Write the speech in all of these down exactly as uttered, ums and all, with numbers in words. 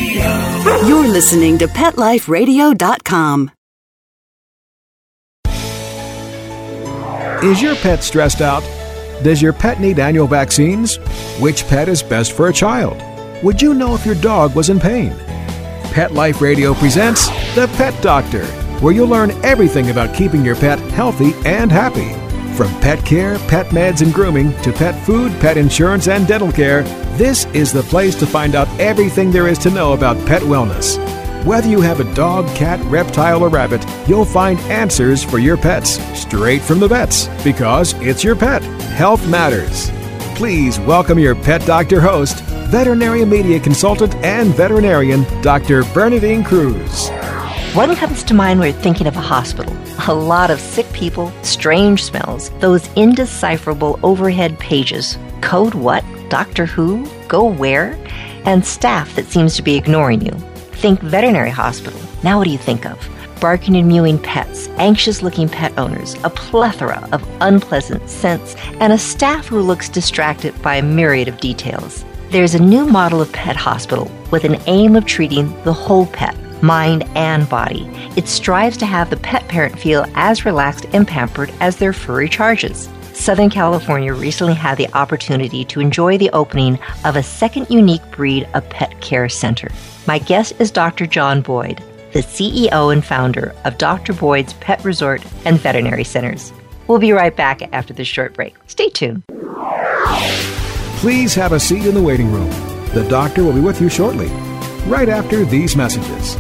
Radio. You're listening to pet life radio dot com. Is your pet stressed out? Does your pet need annual vaccines? Which pet is best for a child? Would you know if your dog was in pain? Pet Life Radio presents The Pet Doctor, where you'll learn everything about keeping your pet healthy and happy. From pet care, pet meds and grooming, to pet food, pet insurance, and dental care, this is the place to find out everything there is to know about pet wellness. Whether you have a dog, cat, reptile, or rabbit, you'll find answers for your pets straight from the vets, because it's your pet. Health matters. Please welcome your Pet Doctor host, veterinary media consultant and veterinarian, Doctor Bernadine Cruz. What comes to mind when you're thinking of a hospital? A lot of sick people, strange smells, those indecipherable overhead pages. Code what? Doctor who? Go where? And staff that seems to be ignoring you. Think veterinary hospital. Now what do you think of? Barking and mewing pets, anxious-looking pet owners, a plethora of unpleasant scents, and a staff who looks distracted by a myriad of details. There's a new model of pet hospital with an aim of treating the whole pet, mind and body. It strives to have the pet parent feel as relaxed and pampered as their furry charges. Southern California recently had the opportunity to enjoy the opening of a second unique breed of pet care center. My guest is Doctor John Boyd, the C E O and founder of Doctor Boyd's Pet Resort and Veterinary Centers. We'll be right back after this short break. Stay tuned. Please have a seat in the waiting room. The doctor will be with you shortly, right after these messages.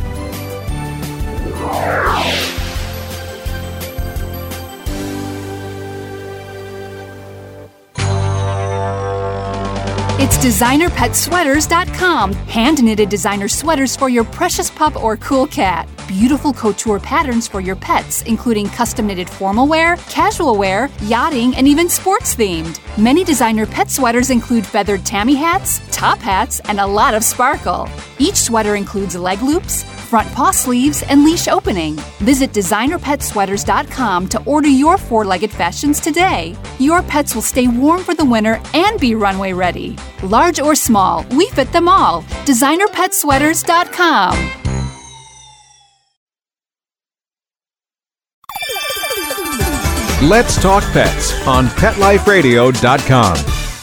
It's designer pet sweaters dot com. Hand-knitted designer sweaters for your precious pup or cool cat. Beautiful couture patterns for your pets, including custom-knitted formal wear, casual wear, yachting, and even sports-themed. Many designer pet sweaters include feathered tammy hats, top hats, and a lot of sparkle. Each sweater includes leg loops, front paw sleeves, and leash opening. Visit designer pet sweaters dot com to order your four-legged fashions today. Your pets will stay warm for the winter and be runway ready. Large or small, we fit them all. designer pet sweaters dot com. Let's talk pets on pet life radio dot com.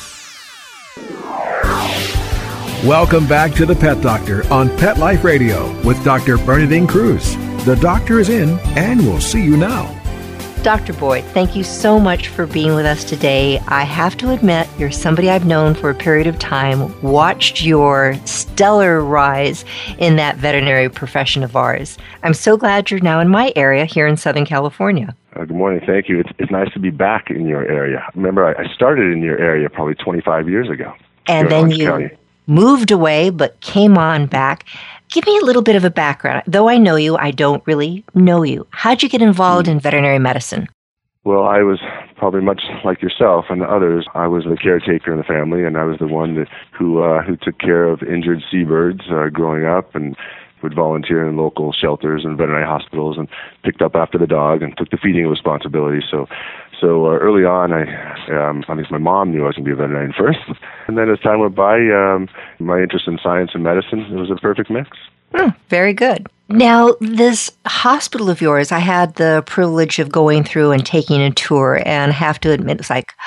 Welcome back to the Pet Doctor on Pet Life Radio with Doctor Bernadine Cruz. The doctor is in, and we'll see you now. Doctor Boyd, thank you so much for being with us today. I have to admit, you're somebody I've known for a period of time, watched your stellar rise in that veterinary profession of ours. I'm so glad you're now in my area here in Southern California. Uh, good morning. Thank you. It's, it's nice to be back in your area. Remember, I, I started in your area probably twenty-five years ago. And then you County. moved away, but came on back. Give me a little bit of a background. Though I know you, I don't really know you. How'd you get involved in veterinary medicine? Well, I was probably much like yourself and others. I was the caretaker in the family, and I was the one that who uh, who took care of injured seabirds uh, growing up, and would volunteer in local shelters and veterinary hospitals, and picked up after the dog and took the feeding responsibility. So, so uh, early on, I um, I think my mom knew I was going to be a veterinarian first, and then as time went by, um, my interest in science and medicine, it was a perfect mix. Hmm, very good. Now, this hospital of yours, I had the privilege of going through and taking a tour, and I have to admit, it's like,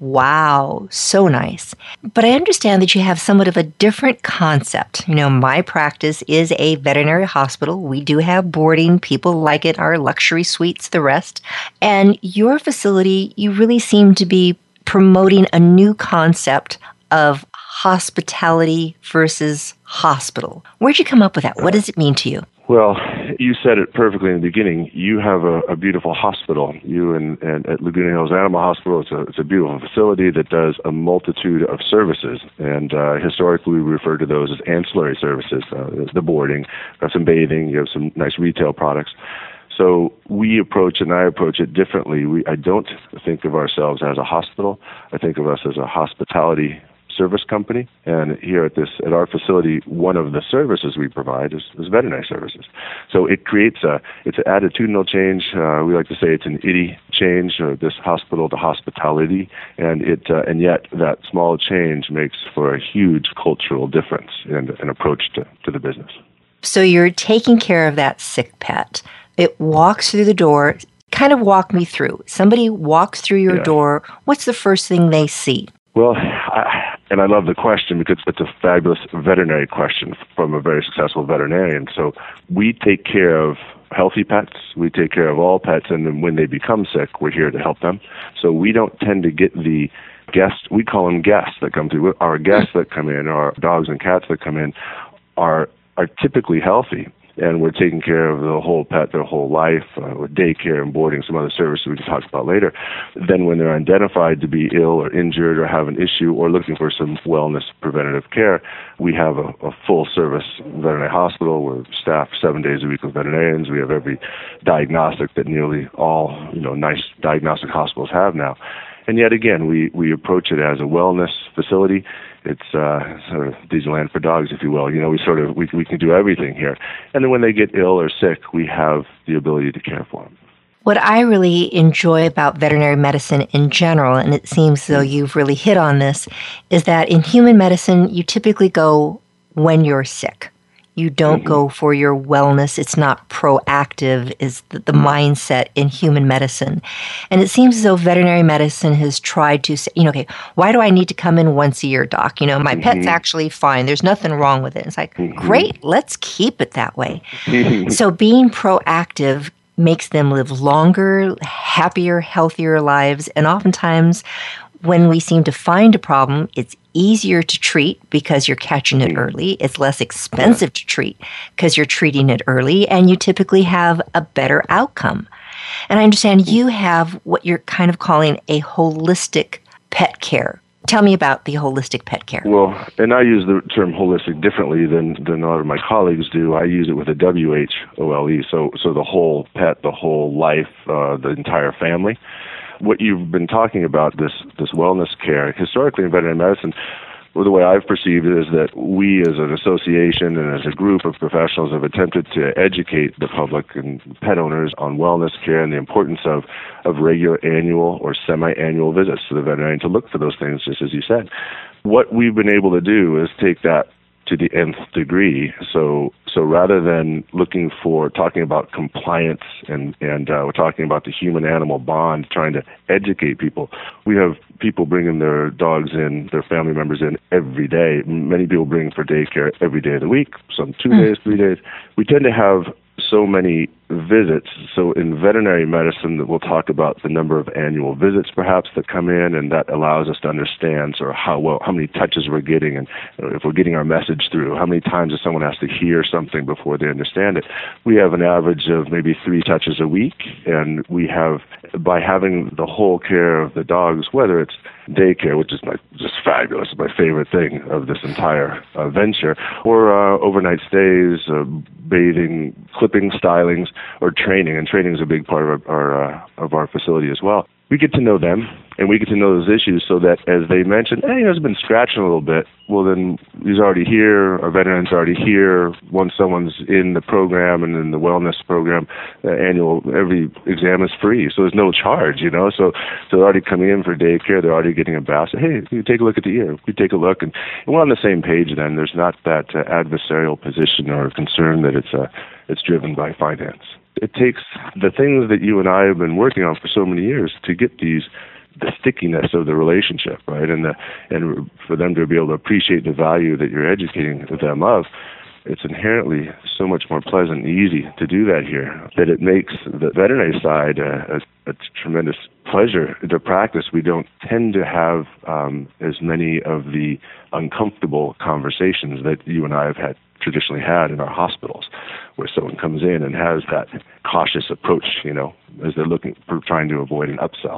wow, so nice. But I understand that you have somewhat of a different concept. You know, my practice is a veterinary hospital. We do have boarding. People like it, our luxury suites, the rest. And your facility, you really seem to be promoting a new concept of hospitality versus hospital. Where'd you come up with that? What does it mean to you? Well, you said it perfectly in the beginning. You have a, a beautiful hospital. You and, and at Laguna Hills Animal Hospital, it's a, it's a beautiful facility that does a multitude of services. And uh, historically, we refer to those as ancillary services. Uh, the boarding, you have some bathing, you have some nice retail products. So we approach, and I approach it differently. We, I don't think of ourselves as a hospital. I think of us as a hospitality service company. And here at this at our facility, one of the services we provide is, is veterinary services. So it creates a it's an attitudinal change. Uh, we like to say it's an I D change, or this hospital to hospitality, and it uh, and yet that small change makes for a huge cultural difference in an approach to, to the business. So you're taking care of that sick pet. It walks through the door. Kind of walk me through. Somebody walks through your yeah. door. What's the first thing they see? Well, I, and I love the question because it's a fabulous veterinary question from a very successful veterinarian. So we take care of healthy pets. We take care of all pets, and then when they become sick, we're here to help them. So we don't tend to get the guests, we call them guests that come through. Our guests that come in, our dogs and cats that come in, are are typically healthy, and we're taking care of the whole pet their whole life, uh, with daycare and boarding, some other services we can talk about later. Then when they're identified to be ill or injured or have an issue or looking for some wellness preventative care, we have a, a full-service veterinary hospital. We're staffed seven days a week with veterinarians. We have every diagnostic that nearly all, you know, nice diagnostic hospitals have now. And yet again, we, we approach it as a wellness facility. It's uh, sort of Disneyland for dogs, if you will. You know, we sort of we we can do everything here. And then when they get ill or sick, we have the ability to care for them. What I really enjoy about veterinary medicine in general, and it seems as though you've really hit on this, is that in human medicine, you typically go when you're sick. You don't mm-hmm. go for your wellness. It's not proactive, is the, the mindset in human medicine. And it seems as though veterinary medicine has tried to say, you know, okay, why do I need to come in once a year, doc? You know, my mm-hmm. pet's actually fine. There's nothing wrong with it. It's like, mm-hmm. great, let's keep it that way. So being proactive makes them live longer, happier, healthier lives. And oftentimes when we seem to find a problem, it's easier to treat because you're catching it early. It's less expensive to treat because you're treating it early, and you typically have a better outcome. And I understand you have what you're kind of calling a holistic pet care. Tell me about the holistic pet care. Well, and I use the term holistic differently than, than a lot of my colleagues do. I use it with a W H O L E, so so the whole pet, the whole life, uh, the entire family. What you've been talking about, this this wellness care, historically in veterinary medicine, well, the way I've perceived it is that we as an association and as a group of professionals have attempted to educate the public and pet owners on wellness care and the importance of, of regular annual or semi-annual visits to the veterinarian to look for those things, just as you said. What we've been able to do is take that to the nth degree. So so rather than looking for talking about compliance and, and uh, we're talking about the human-animal bond, trying to educate people, we have people bringing their dogs in, their family members in every day. Many people bring for daycare every day of the week, some two mm. days, three days. We tend to have so many visits. So in veterinary medicine, we'll talk about the number of annual visits perhaps that come in, and that allows us to understand sort of how well, how many touches we're getting, and if we're getting our message through, how many times does someone has to hear something before they understand it. We have an average of maybe three touches a week, and we have, by having the whole care of the dogs, whether it's daycare, which is my, just fabulous, my favorite thing of this entire uh, venture, or uh, overnight stays, uh, bathing, clipping, stylings, or training, and training is a big part of our, our uh, of our facility as well. We get to know them, and we get to know those issues so that as they mention, hey, you know, it's been scratching a little bit, well, then he's already here, our veteran's already here. Once someone's in the program and in the wellness program, uh, annual, every exam is free, so there's no charge, you know. So, so they're already coming in for daycare, they're already getting a bath. So, hey, you take a look at the ear. We take a look, and, and we're on the same page then. There's not that uh, adversarial position or concern that it's uh, it's driven by finance. It takes the things that you and I have been working on for so many years to get these, the stickiness of the relationship, right? And the, and for them to be able to appreciate the value that you're educating them of. It's inherently so much more pleasant and easy to do that here that it makes the veterinary side a, a, a tremendous pleasure to practice. We don't tend to have um, as many of the uncomfortable conversations that you and I have had traditionally had in our hospitals, where someone comes in and has that cautious approach, you know, as they're looking for trying to avoid an upsell.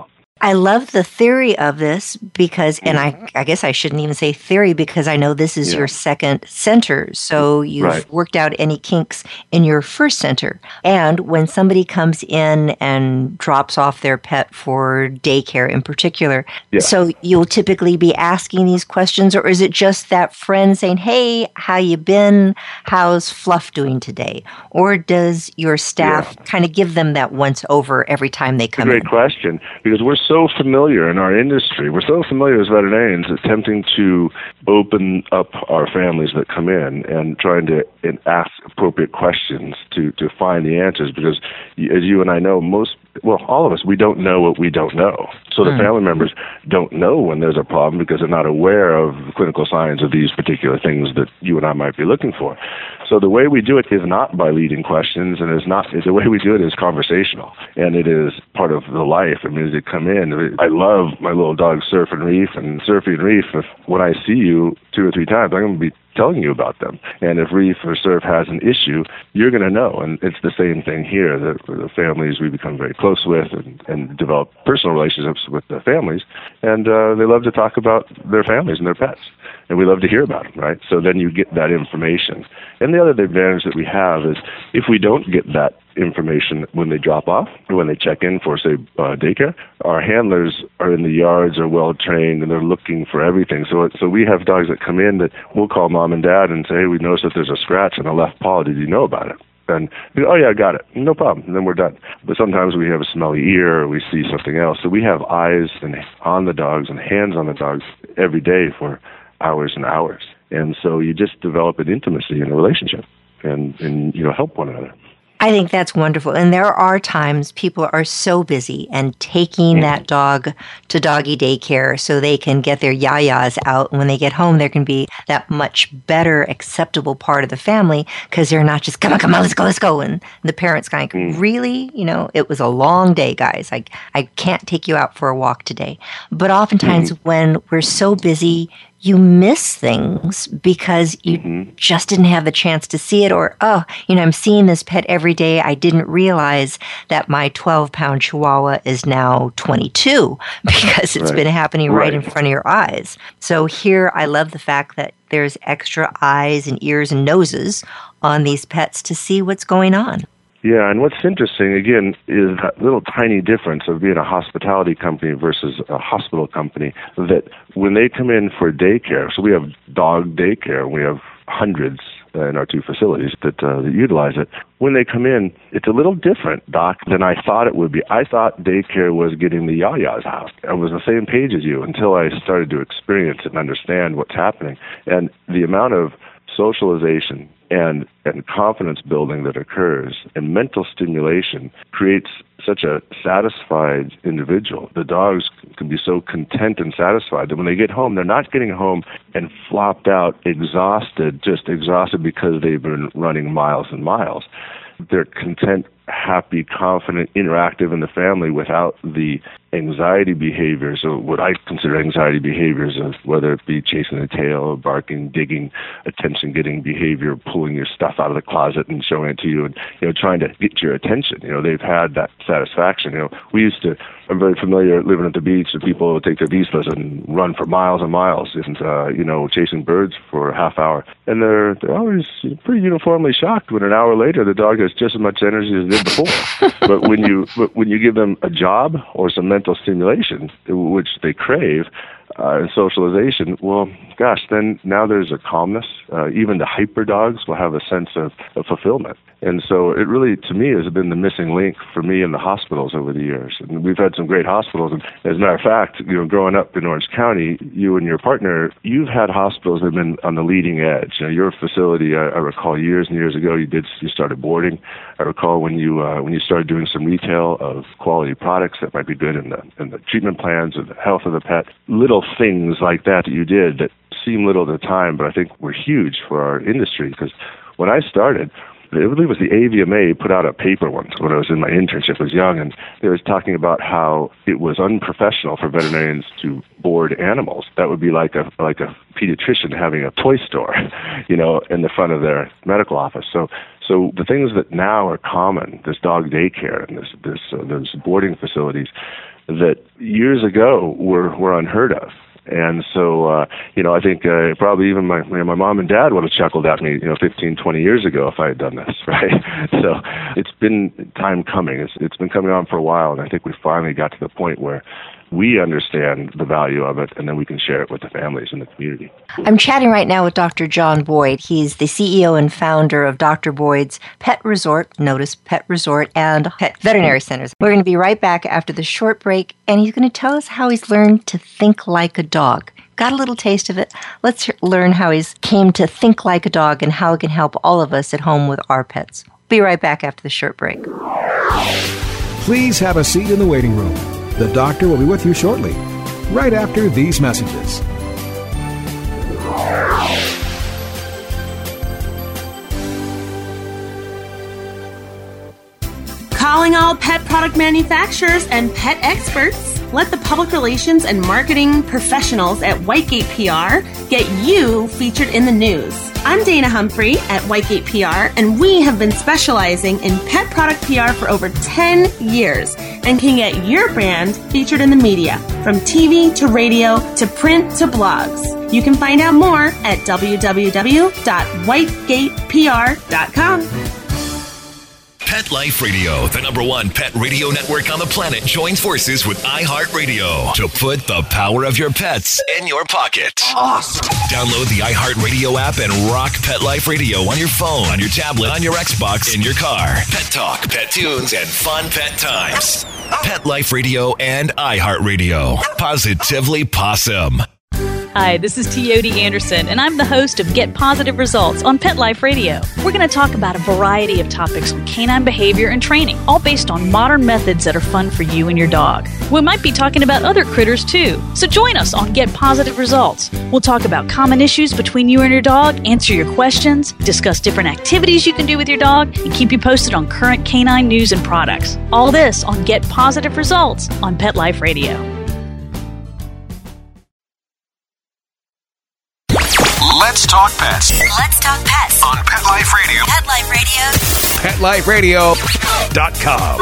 I love the theory of this because, and I, I guess I shouldn't even say theory because I know this is Yeah. your second center. So you've Right. worked out any kinks in your first center. And when somebody comes in and drops off their pet for daycare in particular, Yeah. so you'll typically be asking these questions, or is it just that friend saying, hey, how you been? How's Fluff doing today? Or does your staff Yeah. kind of give them that once over every time they It's a come great in? question, because we're so familiar in our industry, we're so familiar as veterinarians attempting to open up our families that come in and trying to and ask appropriate questions to, to find the answers, because y- as you and I know, most, well, all of us, we don't know what we don't know. So the Mm. family members don't know when there's a problem because they're not aware of the clinical signs of these particular things that you and I might be looking for. So the way we do it is not by leading questions, and is not, the way we do it is conversational, and it is part of the life. I mean, as they come in, I love my little dog Surf and Reef, and Surfy and Reef, if when I see you two or three times, I'm going to be telling you about them. And if Reef or Surf has an issue, you're going to know. And it's the same thing here. The, the families we become very close with and, and develop personal relationships with the families, and uh, they love to talk about their families and their pets. And we love to hear about them, right? So then you get that information. And the other advantage that we have is if we don't get that information when they drop off or when they check in for, say, uh, daycare, our handlers are in the yards, are well trained, and they're looking for everything. So so we have dogs that come in that we'll call mom and dad and say, hey, we noticed that there's a scratch on the left paw. Did you know about it? And we go, oh, yeah, I got it. No problem. And then we're done. But sometimes we have a smelly ear or we see something else. So we have eyes and on the dogs and hands on the dogs every day for hours and hours. And so you just develop an intimacy in a relationship and, and you know, help one another. I think that's wonderful. And there are times people are so busy and taking that dog to doggy daycare so they can get their yayas out. And when they get home, there can be that much better, acceptable part of the family because they're not just, come on, come on, let's go, let's go. And the parents kind of, Mm. really? You know, it was a long day, guys. I, I can't take you out for a walk today. But oftentimes Mm. when we're so busy, you miss things because you Mm-hmm. just didn't have the chance to see it, or, oh, you know, I'm seeing this pet every day. I didn't realize that my twelve pound Chihuahua is now twenty-two because it's Right. been happening right, Right. in front of your eyes. So here, I love the fact that there's extra eyes and ears and noses on these pets to see what's going on. Yeah, and what's interesting, again, is that little tiny difference of being a hospitality company versus a hospital company, that when they come in for daycare, so we have dog daycare, we have hundreds in our two facilities that, uh, that utilize it. When they come in, it's a little different, Doc, than I thought it would be. I thought daycare was getting the yayas out. I was on the same page as you until I started to experience it and understand what's happening. And the amount of socialization and and confidence building that occurs and mental stimulation creates such a satisfied individual. The dogs can be so content and satisfied that when they get home, they're not getting home and flopped out, exhausted, just exhausted because they've been running miles and miles. They're content, happy, confident, interactive in the family without the anxiety behaviors, or what I consider anxiety behaviors, of whether it be chasing the tail, barking, digging, attention-getting behavior, pulling your stuff out of the closet and showing it to you, and you know, trying to get your attention. You know, they've had that satisfaction. You know, we used to. I'm very familiar living at the beach, and people would take their beach list and run for miles and miles, and uh, you know, chasing birds for a half hour, and they're they're always pretty uniformly shocked when an hour later the dog has just as much energy as it did before. But when you but when you give them a job or some mental stimulation, which they crave, uh, and socialization, well, gosh, then now there's a calmness. Uh, even the hyper dogs will have a sense of, of fulfillment. And so it really, to me, has been the missing link for me in the hospitals over the years. And we've had some great hospitals. And as a matter of fact, you know, growing up in Orange County, you and your partner, you've had hospitals that have been on the leading edge. You know, your facility, I, I recall years and years ago, you did you started boarding. I recall when you uh, when you started doing some retail of quality products that might be good in the in the treatment plans or the health of the pet. Little things like that that you did that seem little at the time, but I think were huge for our industry. Because when I started, I believe it was the A V M A put out a paper once when I was in my internship, I was young, and they was talking about how it was unprofessional for veterinarians to board animals. That would be like a like a pediatrician having a toy store, you know, in the front of their medical office. So so the things that now are common, this dog daycare and this this uh, those boarding facilities, that years ago were, were unheard of. And so, uh, you know, I think uh, probably even my you know, my mom and dad would have chuckled at me, you know, fifteen, twenty years ago if I had done this, right? So it's been time coming. It's, it's been coming on for a while, and I think we finally got to the point where we understand the value of it, and then we can share it with the families in the community. I'm chatting right now with Doctor John Boyd. He's the C E O and founder of Doctor Boyd's Pet Resort, notice Pet Resort, and Pet Veterinary Centers. We're going to be right back after the short break, and he's going to tell us how he's learned to think like a dog. Got a little taste of it? Let's learn how he's came to think like a dog and how it can help all of us at home with our pets. Be right back after the short break. Please have a seat in the waiting room. The doctor will be with you shortly, right after these messages. Calling all pet product manufacturers and pet experts. Let the public relations and marketing professionals at Whitegate P R get you featured in the news. I'm Dana Humphrey at Whitegate P R, and we have been specializing in pet product P R for over ten years and can get your brand featured in the media, from T V to radio to print to blogs. You can find out more at w w w dot whitegate p r dot com. Pet Life Radio, the number one pet radio network on the planet, joins forces with iHeartRadio to put the power of your pets in your pocket. Awesome! Download the iHeartRadio app and rock Pet Life Radio on your phone, on your tablet, on your Xbox, in your car. Pet talk, pet tunes, and fun pet times. Pet Life Radio and iHeartRadio. Positively Possum. Hi, this is Teody Anderson, and I'm the host of Get Positive Results on Pet Life Radio. We're going to talk about a variety of topics on canine behavior and training, all based on modern methods that are fun for you and your dog. We might be talking about other critters, too. So join us on Get Positive Results. We'll talk about common issues between you and your dog, answer your questions, discuss different activities you can do with your dog, and keep you posted on current canine news and products. All this on Get Positive Results on Pet Life Radio. Let's talk pets. Let's talk pets On Pet Life Radio. Pet Life Radio. pet life radio dot com.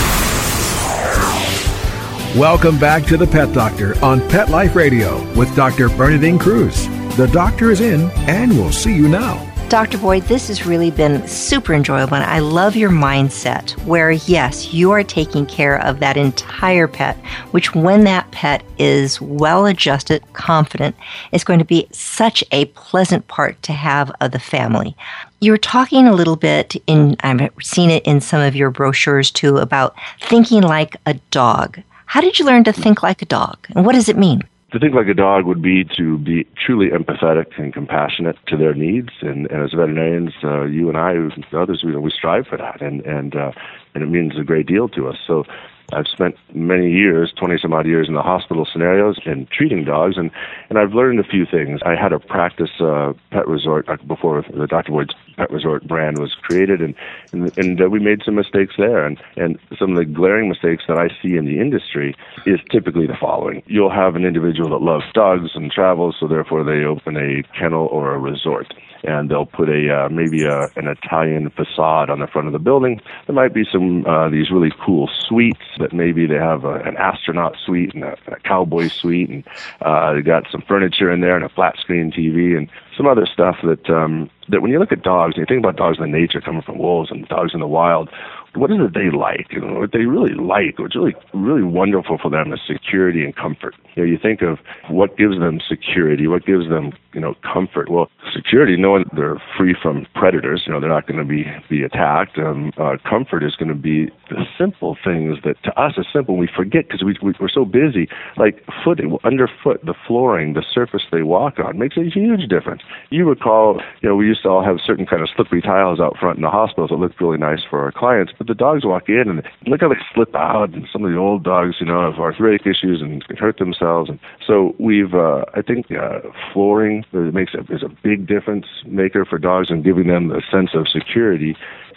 Welcome back to the Pet Doctor on Pet Life Radio with Doctor Bernadine Cruz. The doctor is in, and we'll see you now. Doctor Boyd, this has really been super enjoyable, and I love your mindset where, yes, you are taking care of that entire pet, which when that pet is well-adjusted, confident, is going to be such a pleasant part to have of the family. You were talking a little bit, in I've seen it in some of your brochures too, about thinking like a dog. How did you learn to think like a dog, and what does it mean? To think like a dog would be to be truly empathetic and compassionate to their needs, and, and as veterinarians, uh, you and I, and others, we, we strive for that, and and uh, and it means a great deal to us. So I've spent many years, twenty some odd years in the hospital scenarios and treating dogs, and, and I've learned a few things. I had a practice uh, pet resort before the Doctor Boyd's Pet Resort brand was created, and and, and uh, we made some mistakes there. And, and some of the glaring mistakes that I see in the industry is typically the following. You'll have an individual that loves dogs and travels, so therefore they open a kennel or a resort. And they'll put a uh, maybe a, an Italian facade on the front of the building. There might be some uh, these really cool suites that maybe they have a, an astronaut suite and a, a cowboy suite, and uh, they got some furniture in there and a flat screen T V and some other stuff that um, that when you look at dogs and you think about dogs in nature coming from wolves and dogs in the wild, what is it they like? You know, what they really like, what's really, really wonderful for them is security and comfort. You know, you think of what gives them security, what gives them, you know, comfort. Well, security, knowing they're free from predators, you know, they're not going to be, be attacked. Um, uh, comfort is going to be the simple things that to us is simple. We forget because we, we, we're so busy. Like footing, underfoot, the flooring, the surface they walk on makes a huge difference. You recall, you know, we used to all have certain kind of slippery tiles out front in the hospitals that looked really nice for our clients. But the dogs walk in and look how they slip out, and some of the old dogs, you know, have arthritic issues and can hurt themselves. And so we've, uh, I think, uh, flooring makes a, is a big difference maker for dogs and giving them a sense of security.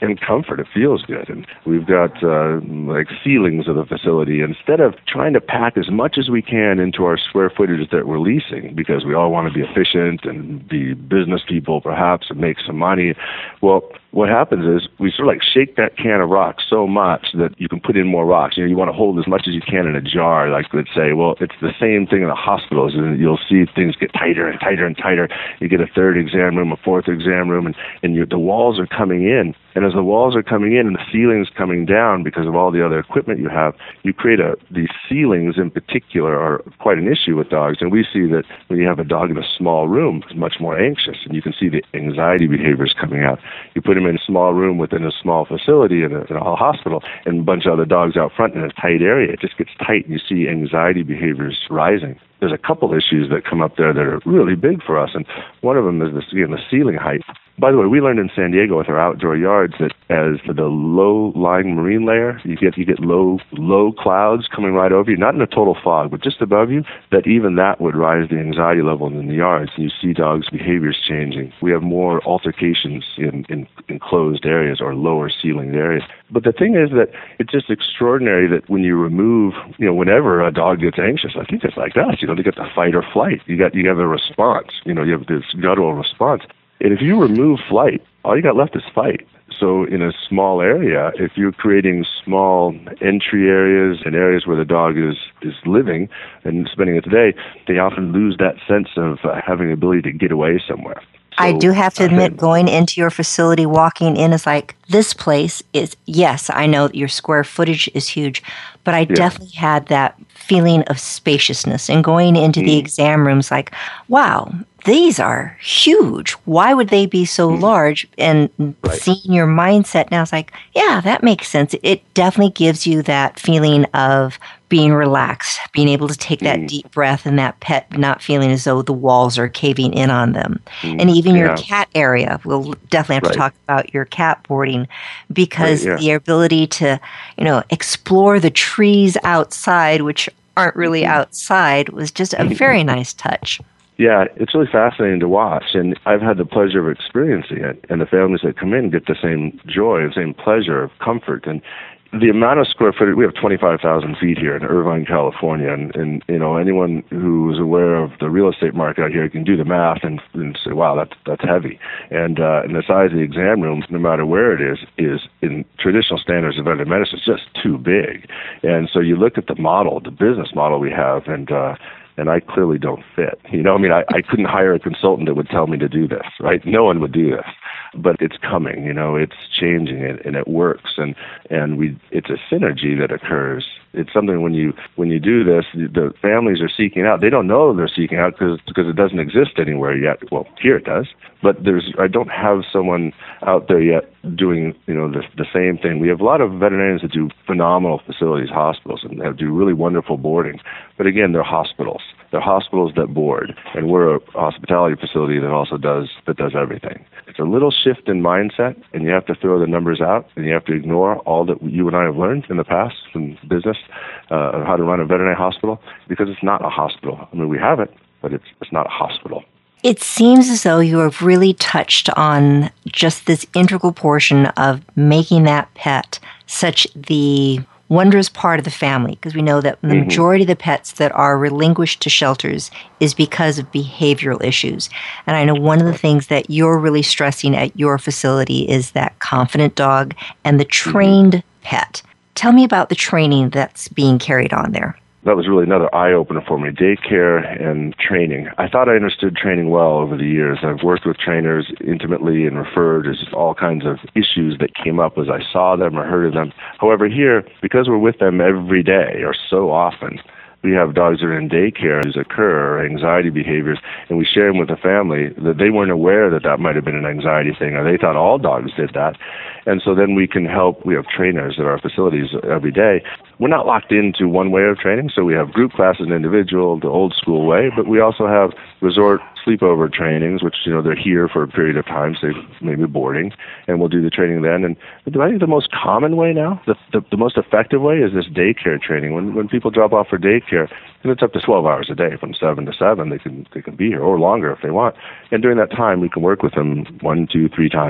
and comfort. It feels good. And we've got uh, like ceilings of the facility. Instead of trying to pack as much as we can into our square footage that we're leasing, because we all want to be efficient and be business people perhaps and make some money, well, what happens is we sort of like shake that can of rocks so much that you can put in more rocks. You know, you want to hold as much as you can in a jar. Like, let's say, well, it's the same thing in the hospitals, and you'll see things get tighter and tighter and tighter. You get a third exam room, a fourth exam room, and, and you, the walls are coming in. And as the walls are coming in and the ceilings coming down because of all the other equipment you have, you create a, these ceilings in particular are quite an issue with dogs. And we see that when you have a dog in a small room, it's much more anxious, and you can see the anxiety behaviors coming out. You put him in a small room within a small facility in a, in a hospital and a bunch of other dogs out front in a tight area. It just gets tight, and you see anxiety behaviors rising. There's a couple issues that come up there that are really big for us, and one of them is this, again, the ceiling height. By the way, we learned in San Diego with our outdoor yards that as the low-lying marine layer, you get you get low low clouds coming right over you, not in a total fog, but just above you, that even that would rise the anxiety level in the yards, and you see dogs' behaviors changing. We have more altercations in, in enclosed areas or lower ceilinged areas. But the thing is that it's just extraordinary that when you remove, you know, whenever a dog gets anxious, I think it's like us, you know, they get the fight or flight. You got you have a response, you know, you have this guttural response. And if you remove flight, all you got left is fight. So in a small area, if you're creating small entry areas and areas where the dog is, is living and spending its day, they often lose that sense of uh, having the ability to get away somewhere. So, I do have to admit, uh, going into your facility, walking in is like, this place is, yes, I know that your square footage is huge, but I yeah. definitely had that feeling of spaciousness. And going into mm. the exam rooms, like, wow, these are huge. Why would they be so mm. large? And right. seeing your mindset now, it's like, yeah, that makes sense. It definitely gives you that feeling of being relaxed, being able to take that mm. deep breath, and that pet not feeling as though the walls are caving in on them. Mm. And even yeah. your cat area, we'll definitely have right. to talk about your cat boarding, because right, yeah. the ability to, you know, explore the trees outside, which aren't really outside, was just a very nice touch. Yeah, it's really fascinating to watch, and I've had the pleasure of experiencing it, and the families that come in get the same joy, the same pleasure of comfort. And the amount of square footage, we have twenty-five thousand feet here in Irvine, California, and, and you know, anyone who is aware of the real estate market out here can do the math and, and say, wow, that's that's heavy. And uh, and the size of the exam room, no matter where it is, is in traditional standards of veterinary medicine, it's just too big. And so you look at the model, the business model we have, and uh, and I clearly don't fit. You know, I mean, I, I couldn't hire a consultant that would tell me to do this, right? No one would do this. But it's coming, you know, it's changing, and, and it works, and, and we it's a synergy that occurs. It's something when you when you do this, the families are seeking out. They don't know they're seeking out because because it doesn't exist anywhere yet. Well, here it does, but there's I don't have someone out there yet doing, you know, the the same thing. We have a lot of veterinarians that do phenomenal facilities, hospitals, and they do really wonderful boarding. But again, they're hospitals. They're hospitals that board, and we're a hospitality facility that also does that does everything. It's a little shift in mindset, and you have to throw the numbers out, and you have to ignore all that you and I have learned in the past from business, uh, how to run a veterinary hospital, because it's not a hospital. I mean, we have it, but it's it's not a hospital. It seems as though you have really touched on just this integral portion of making that pet such the wondrous part of the family, because we know that the mm-hmm. majority of the pets that are relinquished to shelters is because of behavioral issues. And I know one of the things that you're really stressing at your facility is that confident dog and the trained mm-hmm. pet. Tell me about the training that's being carried on there. That was really another eye-opener for me, daycare and training. I thought I understood training well over the years. I've worked with trainers intimately and referred to all kinds of issues that came up as I saw them or heard of them. However, here, because we're with them every day or so often, we have dogs that are in daycare as occur, or anxiety behaviors, and we share them with the family that they weren't aware that that might have been an anxiety thing, or they thought all dogs did that. And so then we can help. We have trainers at our facilities every day. We're not locked into one way of training, so we have group classes and individual, the old school way, but we also have resort sleepover trainings, which, you know, they're here for a period of time, say maybe boarding, and we'll do the training then. And I think the most common way now, the, the, the most effective way is this daycare training. When when people drop off for daycare, and it's up to twelve hours a day, from seven to seven, they can they can be here, or longer if they want. And during that time, we can work with them one, two, three times.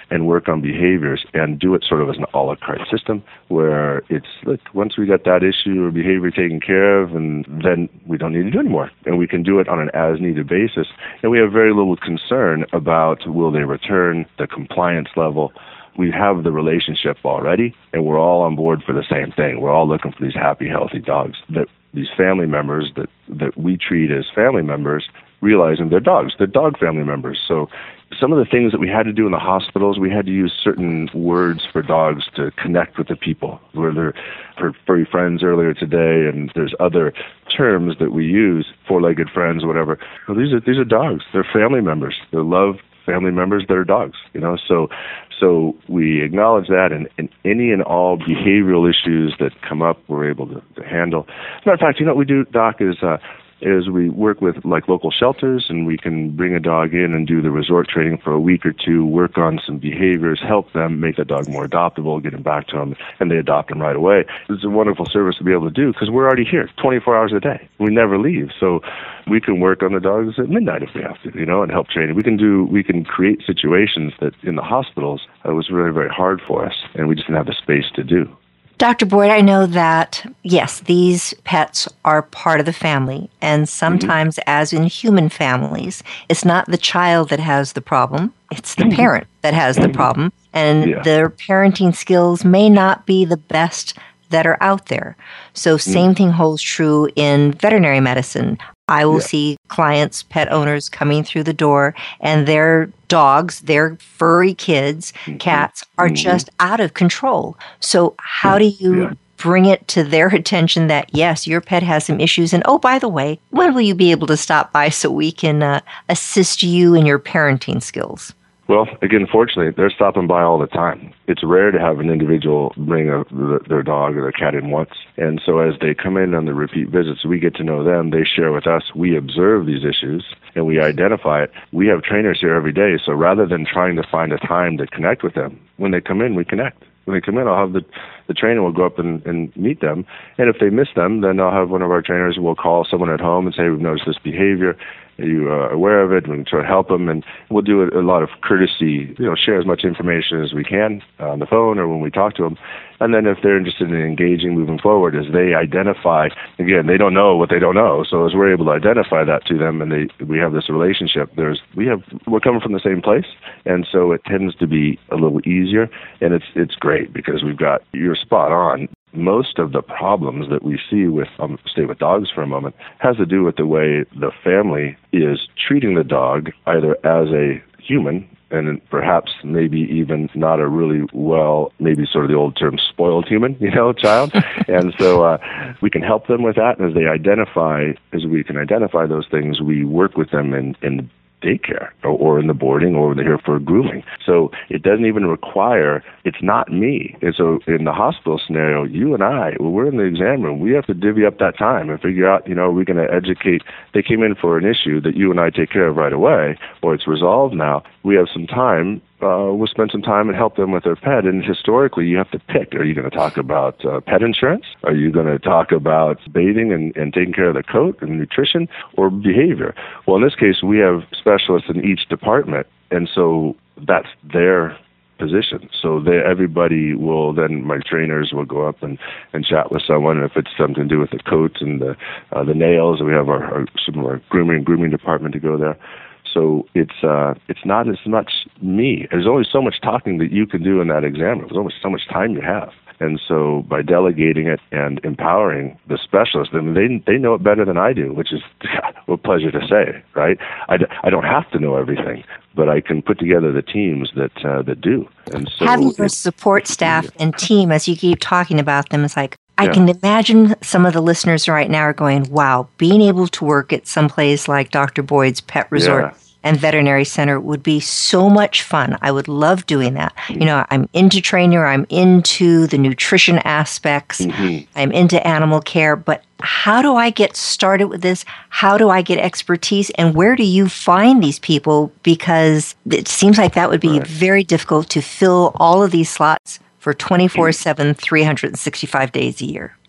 and work on behaviors and do it sort of as an a la carte system where it's, look, once we get that issue or behavior taken care of, and then we don't need to do anymore. And we can do it on an as-needed basis. And we have very little concern about will they return, the compliance level. We have the relationship already, and we're all on board for the same thing. We're all looking for these happy, healthy dogs, that these family members that, that we treat as family members, realizing they're dogs, they're dog family members. So some of the things that we had to do in the hospitals, we had to use certain words for dogs to connect with the people. Where they're for furry friends earlier today, and there's other terms that we use, four-legged friends, whatever. Well, these are these are dogs. They're family members. They're loved family members that are dogs. You know, so so we acknowledge that, and, and any and all behavioral issues that come up, we're able to, to handle. As a matter of fact, you know what we do, Doc, is uh, is we work with like local shelters, and we can bring a dog in and do the resort training for a week or two, work on some behaviors, help them make the dog more adoptable, get them back to them, and they adopt them right away. It's a wonderful service to be able to do because we're already here twenty-four hours a day. We never leave. So we can work on the dogs at midnight if we have to, you know, and help train. We can do, we can create situations that in the hospitals uh, was really very hard for us, and we just didn't have the space to do. Doctor Boyd, I know that, yes, these pets are part of the family, and sometimes, mm-hmm. as in human families, it's not the child that has the problem, it's the mm-hmm. parent that has the problem, and yeah. their parenting skills may not be the best that are out there. So same mm-hmm. thing holds true in veterinary medicine. I will yeah. see clients, pet owners coming through the door, and their dogs, their furry kids, mm-hmm. cats, are mm-hmm. just out of control. So how do you yeah. bring it to their attention that, yes, your pet has some issues, and oh, by the way, when will you be able to stop by so we can uh, assist you in your parenting skills? Well, again, fortunately, they're stopping by all the time. It's rare to have an individual bring a, their dog or their cat in once. And so as they come in on the repeat visits, we get to know them. They share with us. We observe these issues, and we identify it. We have trainers here every day, so rather than trying to find a time to connect with them, when they come in, we connect. When they come in, I'll have the, the trainer will go up and, and meet them. And if they miss them, then I'll have one of our trainers will call someone at home and say, we've noticed this behavior. Are you uh, aware of it? We can try to help them, and we'll do a, a lot of courtesy, you know, share as much information as we can on the phone or when we talk to them. And then if they're interested in engaging moving forward, as they identify, again, they don't know what they don't know. So as we're able to identify that to them and they we have this relationship, there's we have we're coming from the same place. And so it tends to be a little easier, and it's it's great because we've got, you're spot on. Most of the problems that we see with, um, stay with dogs for a moment, has to do with the way the family is treating the dog either as a human and perhaps maybe even not a really well, maybe sort of the old term, spoiled human, you know, child. And so uh, we can help them with that. And as they identify, as we can identify those things, we work with them in, in daycare or, or in the boarding, or they're here for grooming. So it doesn't even require, it's not me. And so in the hospital scenario, you and I, when we're in the exam room, we have to divvy up that time and figure out, you know, we're going to educate. They came in for an issue that you and I take care of right away, or it's resolved now. We have some time. Uh, we'll spend some time and help them with their pet. And historically, you have to pick. Are you going to talk about uh, pet insurance? Are you going to talk about bathing and, and taking care of the coat and nutrition, or behavior? Well, in this case, we have specialists in each department, and so that's their position. So they, everybody will then, my trainers will go up and, and chat with someone. If it's something to do with the coat and the uh, the nails, we have our, our, some of our grooming grooming department to go there. So it's uh, it's not as much me. There's only so much talking that you can do in that exam. There's only so much time you have. And so by delegating it and empowering the specialists, I mean, they they know it better than I do, which is a pleasure to say, right? I, d- I don't have to know everything, but I can put together the teams that uh, that do. And so having your support staff and team, as you keep talking about them, is like, I yeah. can imagine some of the listeners right now are going, wow, being able to work at some place like Doctor Boyd's Pet Resort yeah. and Veterinary Center would be so much fun. I would love doing that. Mm-hmm. You know, I'm into trainer, I'm into the nutrition aspects, mm-hmm. I'm into animal care, but how do I get started with this? How do I get expertise? And where do you find these people? Because it seems like that would be right. very difficult to fill all of these slots for twenty-four seven, three hundred sixty-five days a year.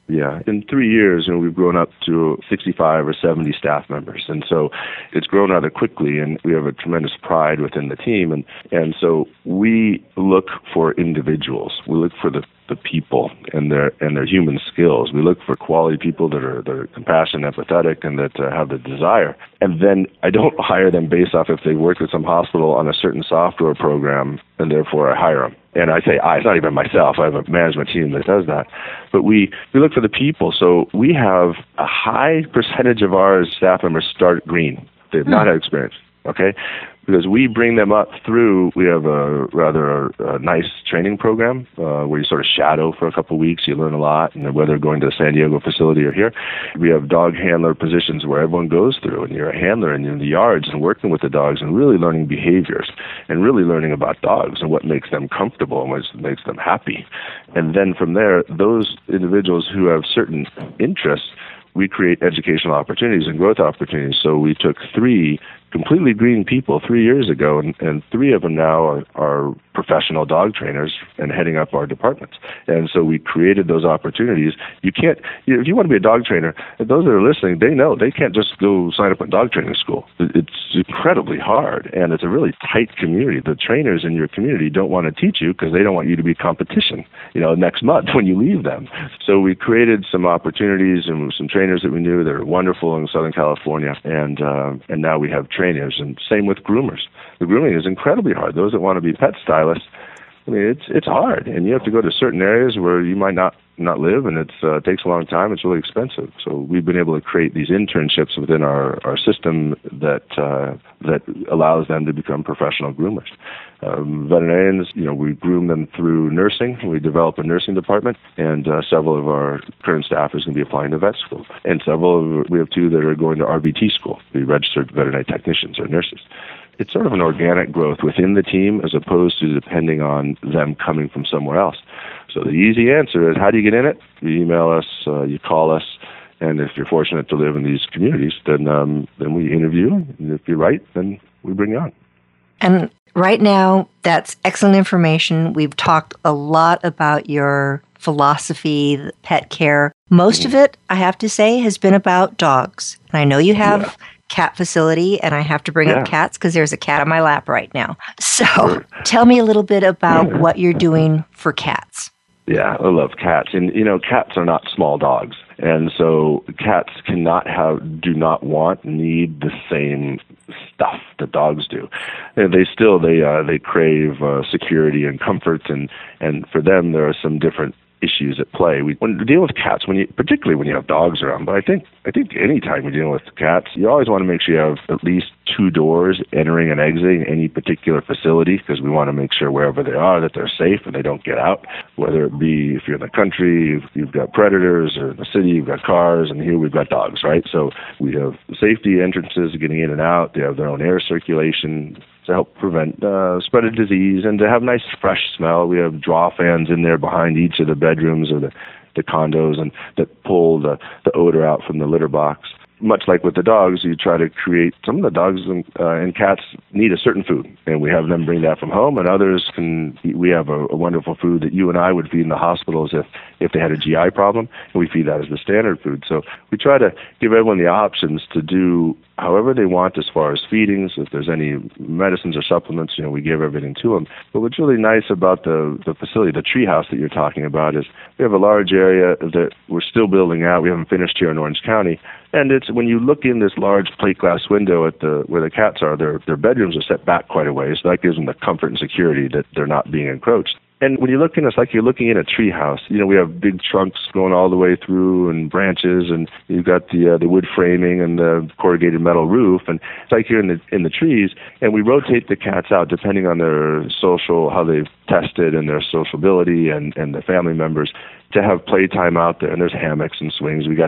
Yeah. In three years, you know, we've grown up to sixty-five or seventy staff members. And so it's grown rather quickly, and we have a tremendous pride within the team. And, and so we look for individuals. We look for the, the people and their and their human skills. We look for quality people that are, that are compassionate, empathetic, and that uh, have the desire. And then I don't hire them based off if they worked at some hospital on a certain software program, and therefore I hire them. And I say I, it's not even myself. I have a management team that does that. But we, we look for the people. So we have a high percentage of our staff members start green. They have hmm. not had experience, okay? Because we bring them up through, we have a rather a nice training program uh, where you sort of shadow for a couple of weeks. You learn a lot, and whether going to the San Diego facility or here. We have dog handler positions where everyone goes through, and you're a handler, and you're in the yards and working with the dogs and really learning behaviors and really learning about dogs and what makes them comfortable and what makes them happy. And then from there, those individuals who have certain interests, we create educational opportunities and growth opportunities. So we took three completely green people three years ago, and, and three of them now are, are professional dog trainers and heading up our departments. And so we created those opportunities. You can't, you know, if you want to be a dog trainer, those that are listening, they know they can't just go sign up at dog training school. It's incredibly hard, and it's a really tight community. The trainers in your community don't want to teach you because they don't want you to be competition, you know, next month when you leave them. So we created some opportunities and some trainers that we knew that are wonderful in Southern California, and uh, and now we have trainers. And same with groomers. The grooming is incredibly hard. Those that want to be pet stylists, I mean, it's it's hard, and you have to go to certain areas where you might not, not live, and it uh, takes a long time. It's really expensive. So we've been able to create these internships within our, our system that uh, that allows them to become professional groomers. Um, veterinarians, you know, we groom them through nursing. We develop a nursing department, and uh, several of our current staff is going to be applying to vet school. And several, of, we have two that are going to R V T school, the registered veterinary technicians or nurses. It's sort of an organic growth within the team as opposed to depending on them coming from somewhere else. So the easy answer is, how do you get in it? You email us, uh, you call us, and if you're fortunate to live in these communities, then um, then we interview, and if you're right, then we bring you on. And right now, that's excellent information. We've talked a lot about your philosophy, pet care. Most mm-hmm. of it, I have to say, has been about dogs. And I know you have yeah. cat facility, and I have to bring yeah. up cats because there's a cat on my lap right now. So sure. tell me a little bit about yeah. what you're doing for cats. Yeah, I love cats. And, you know, cats are not small dogs. And so cats cannot have, do not want, need the same stuff that dogs do. And they still, they uh, they crave uh, security and comfort. And, and for them, there are some different issues at play. We, when you deal with cats, when you, particularly when you have dogs around, but I think I think any time you're dealing with cats, you always want to make sure you have at least two doors entering and exiting any particular facility, because we want to make sure wherever they are that they're safe and they don't get out. Whether it be if you're in the country, you've, you've got predators, or in the city, you've got cars, and here we've got dogs, right? So we have safety entrances getting in and out. They have their own air circulation to help prevent uh, spread of disease and to have nice fresh smell. We have draw fans in there behind each of the bedrooms or the, the condos, and that pull the, the odor out from the litter box. Much like with the dogs, you try to create, some of the dogs and, uh, and cats need a certain food, and we have them bring that from home, and others can, we have a, a wonderful food that you and I would feed in the hospitals if, if they had a G I problem, and we feed that as the standard food. So we try to give everyone the options to do however they want as far as feedings. If there's any medicines or supplements, you know, we give everything to them. But what's really nice about the, the facility, the treehouse that you're talking about, is we have a large area that we're still building out. We haven't finished here in Orange County. And it's when you look in this large plate glass window at the where the cats are, their their bedrooms are set back quite a ways. So that gives them the comfort and security that they're not being encroached. And when you look in, it's like you're looking in a treehouse. You know, we have big trunks going all the way through and branches, and you've got the uh, the wood framing and the corrugated metal roof, and it's like you're in the in the trees. And we rotate the cats out depending on their social, how they've tested, and their sociability, and and the family members, to have playtime out there. And there's hammocks and swings. We got this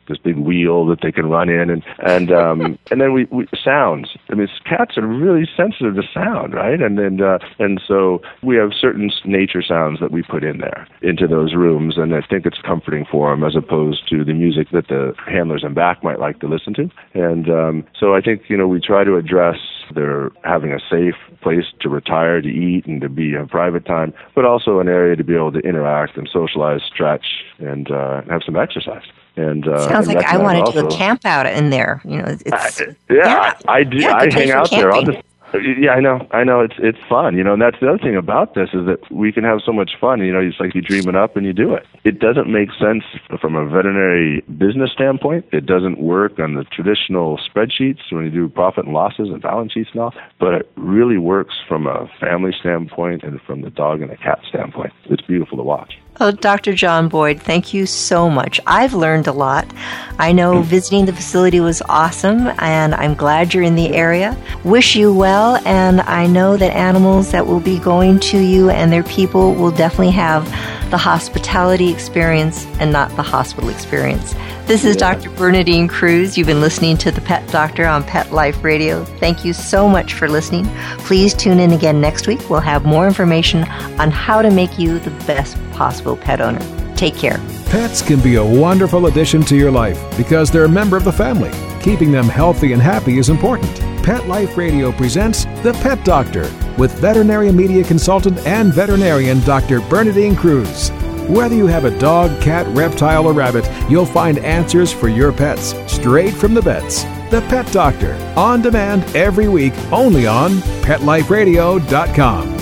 this big wheel that they can run in, and and um, and then we, we sounds. I mean, cats are really sensitive to sound, right? And then uh, and so we have certain nature sounds that we put in there into those rooms, and I think it's comforting for them as opposed to the music that the handlers in back might like to listen to. And um, so I think, you know, we try to address their having a safe place to retire, to eat, and to be in private time, but also an area to be able to interact and socialize, stretch, and uh, have some exercise. And uh, sounds and like I want to also, do a camp out in there. You know, it's I, yeah, yeah, I, I do. yeah, I hang out there. I'll just. Yeah, I know. I know. It's it's fun, you know. And that's the other thing about this is that we can have so much fun. You know, it's like you dream it up and you do it. It doesn't make sense from a veterinary business standpoint. It doesn't work on the traditional spreadsheets when you do profit and losses and balance sheets and all. But it really works from a family standpoint and from the dog and the cat standpoint. It's beautiful to watch. Oh, Doctor John Boyd, thank you so much. I've learned a lot. I know visiting the facility was awesome, and I'm glad you're in the area. Wish you well, and I know that animals that will be going to you and their people will definitely have the hospitality experience and not the hospital experience. This is Yeah. Doctor Bernadine Cruz. You've been listening to The Pet Doctor on Pet Life Radio. Thank you so much for listening. Please tune in again next week. We'll have more information on how to make you the best possible pet owner. Take care. Pets can be a wonderful addition to your life because they're a member of the family. Keeping them healthy and happy is important. Pet Life Radio presents The Pet Doctor with veterinary media consultant and veterinarian Doctor Bernadine Cruz. Whether you have a dog, cat, reptile, or rabbit, you'll find answers for your pets straight from the vets. The Pet Doctor, on demand every week, only on pet life radio dot com.